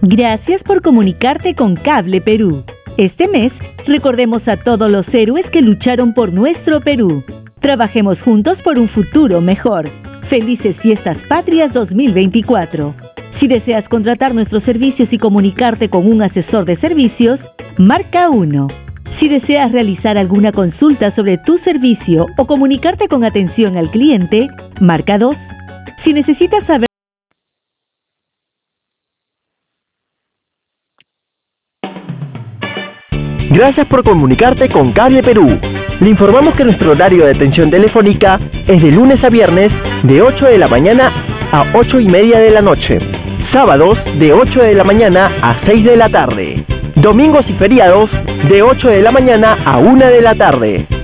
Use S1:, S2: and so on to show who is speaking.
S1: Gracias por comunicarte con Cable Perú. Este mes, recordemos a todos los héroes que lucharon por nuestro Perú. Trabajemos juntos por un futuro mejor. Felices Fiestas Patrias 2024. Si deseas contratar nuestros servicios y comunicarte con un asesor de servicios, marca 1. Si deseas realizar alguna consulta sobre tu servicio o comunicarte con atención al cliente, marca 2. Si necesitas saber...
S2: Gracias por comunicarte con Cable Perú. Le informamos que nuestro horario de atención telefónica es de lunes a viernes de 8 de la mañana a 8:30 de la noche. Sábados de 8 de la mañana a 6 de la tarde. Domingos y feriados de 8 de la mañana a 1 de la tarde.